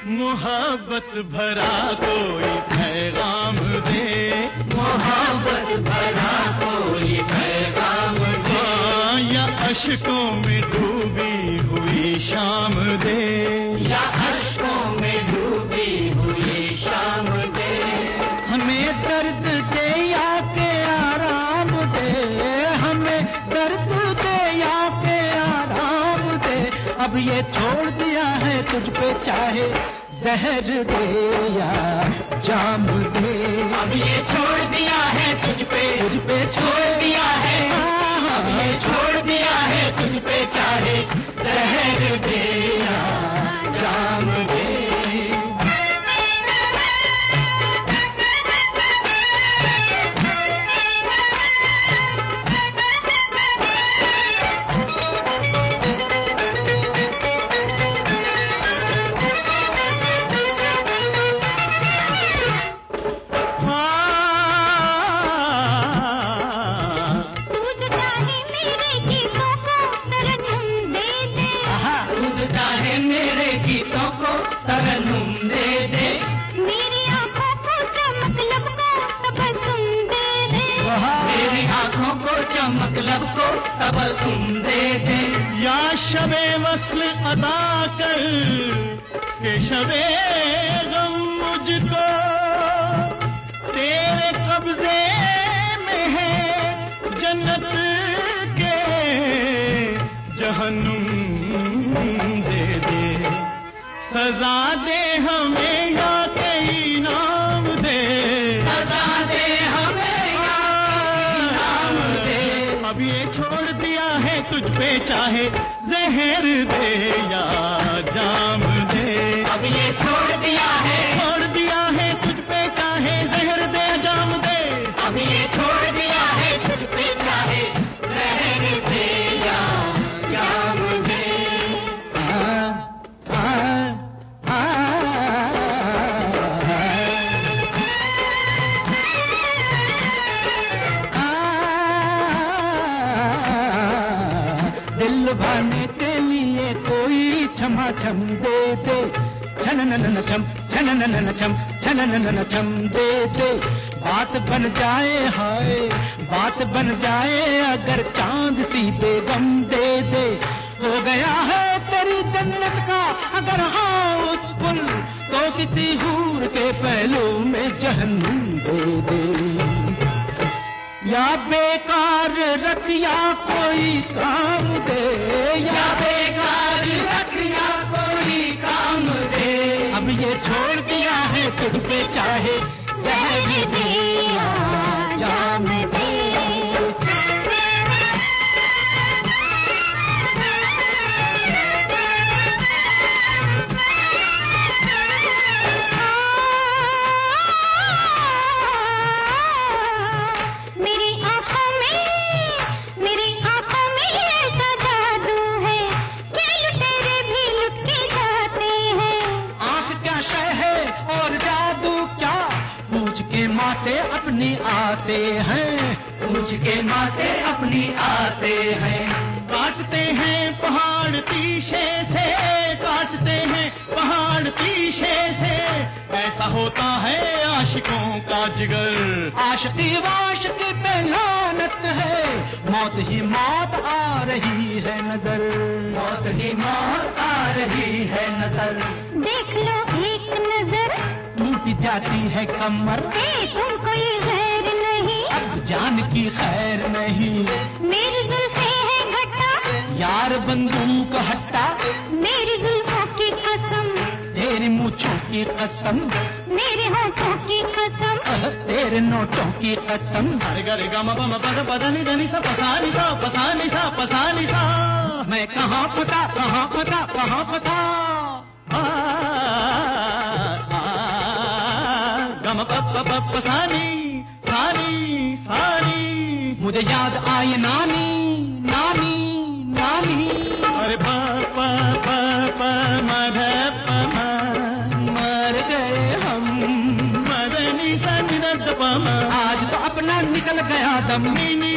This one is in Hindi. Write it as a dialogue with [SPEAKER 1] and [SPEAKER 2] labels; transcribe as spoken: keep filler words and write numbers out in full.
[SPEAKER 1] मोहब्बत भरा कोई पैगाम दे, मोहब्बत भरा कोई पैगाम दे, या अश्कों में डूबी हुई शाम दे, या अश्कों में डूबी हुई शाम दे। हमें दर्द दे या के आराम दे, हमें दर्द दे या के आराम दे। अब ये छोड़ दिया है तुझ पे चाहे जहर दे या जाम दे, अब ये छोड़ दिया है तुझ पे, तुझ पे छोड़ दिया है, अब ये छोड़ दिया है तुझ पे चाहे जहर दे या जाम दे। तरन्नुम दे दे, मेरी आँखों को चमक लब को तबस्सुम दे दे, मेरी आँखों को चमक लब को तबस्सुम दे दे। या शबे वस्ल अदा कर के शबे गम मुझको तेरे कब्जे में है जन्नत के जहन्नुम दे दे। सजा दे हमें या के इनाम दे, सजा दे हमें या के इनाम दे। अब ये छोड़ दिया है तुझ पे चाहे जहर दे या जाम दे, अब ये छोड़ दिया है, छोड़ दिया है तुझ पे चाहे जहर दे जाम दे, अब ये छोड़ दिया है तुझ पे चाहे जहर दे या जाम दे। आ, आ, दिल भाने के लिए कोई क्षमा छम दे दे, छन न न छम छन न न छम छन न न छम दे दे। बात बन जाए हाय बात बन जाए अगर चांद सी बेगम दे दे। हो गया है तेरी जन्नत का अगर हाँ उस पुल तो किसी हूर के पहलू में जहन्नुम दे दे। या बेकार रखिया कोई काम दे, या बेकार रखिया कोई काम दे। अब ये छोड़ दिया है तुझ पे चाहे जहर दे या जाम दे। से अपनी आते हैं पूछ के माँ से अपनी आते हैं। काटते हैं पहाड़ तीशे से, काटते हैं पहाड़ तीशे से। ऐसा होता है आशिकों का जिगर, आशिकी वाशिकी पे लानत है। मौत ही मौत आ रही है नजर, मौत ही मौत आ रही है नजर।
[SPEAKER 2] देख लो एक नजर
[SPEAKER 1] टूट जाती है कमर,
[SPEAKER 2] तुमको ये खैर नहीं,
[SPEAKER 1] अब जान की खैर नहीं।
[SPEAKER 2] मेरी जुल्फे है घट्टा,
[SPEAKER 1] यार बंदूक हट्टा।
[SPEAKER 2] मेरी जुल्फों की कसम,
[SPEAKER 1] तेरी मूंछों की कसम।
[SPEAKER 2] मेरे होठों की कसम,
[SPEAKER 1] तेरे नोटों की कसम। सारे गा रे गा मा पा मा पा दा पा दा नी दा नी सा पा सा नी सा पा सा नी सा पा सा नी सा। मैं कहाँ पता कहाँ पता कहाँ पता आ गम प प प प सानी सानी सानी। मुझे याद आए नानी नानी नानी। अरे प प प प मध प म मर गए हम मदनी संग द प म। आज तो अपना निकल गया दम।